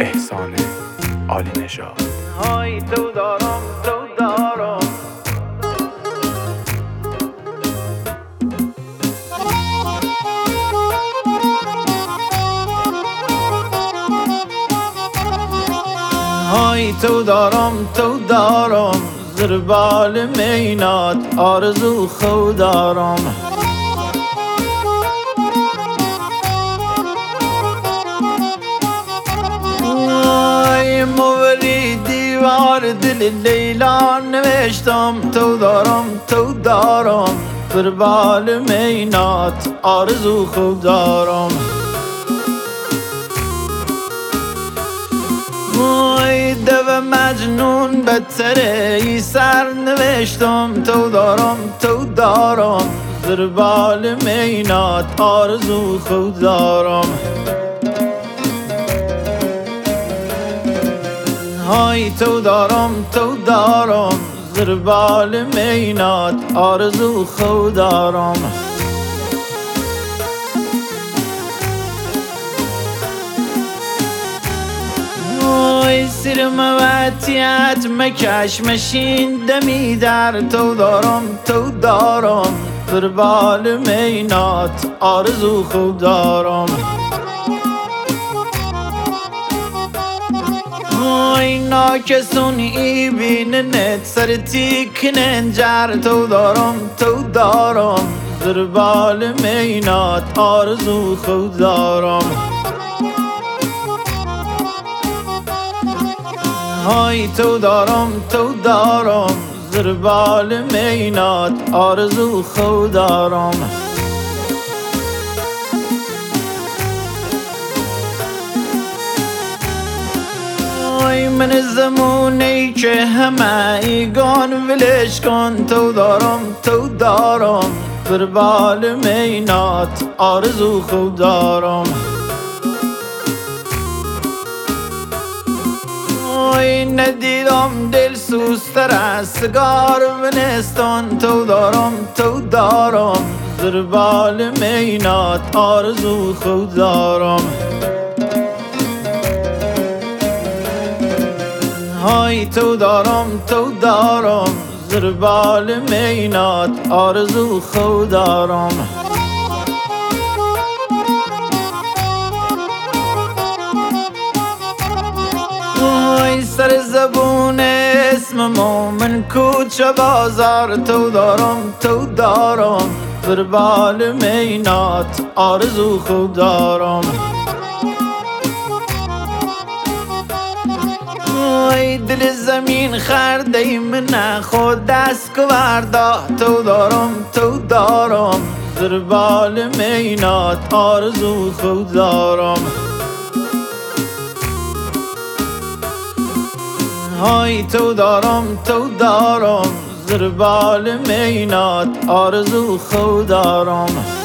احسان عالی نژاد. های تو دارم های تو دارم زیر بال مینات آرزو خود دارم. موری دیوار دل لیلا نوشتم تو دارم زیر بال مینات آرزو خود دارم. دو مجنون بدتره ای سر نوشتم تو دارم زیر بال مینات آرزو خود دارم. های تو دارم زیر بال مینات آرزو خود دارم. سیر موتیت مکش مشین دمی در تو دارم زیر بال مینات آرزو خود دارم. ناکسون ای بیننت سر تیکنن جر تو دارم زیر بال مینات آرزو خود دارم. های تو دارم زیر بال مینات آرزو خود دارم. من زمونی که همه ایگان ولش کن تو دارم زیر بال مینات آرزو خود دارم. ندیدم دل سوزتر از سگار ونستان تو دارم زیر بال مینات آرزو خود دارم. های تو دارم زیر بال مینات آرزو خود دارم. سر زبون اسم مومن کوچه بازار تو دارم زیر بال مینات آرزو خود دارم. دل زمین خرده من خود دست کورده تو دارم زیر بال مینات آرزو خود دارم. های تو دارم زیر بال مینات آرزو خود دارم.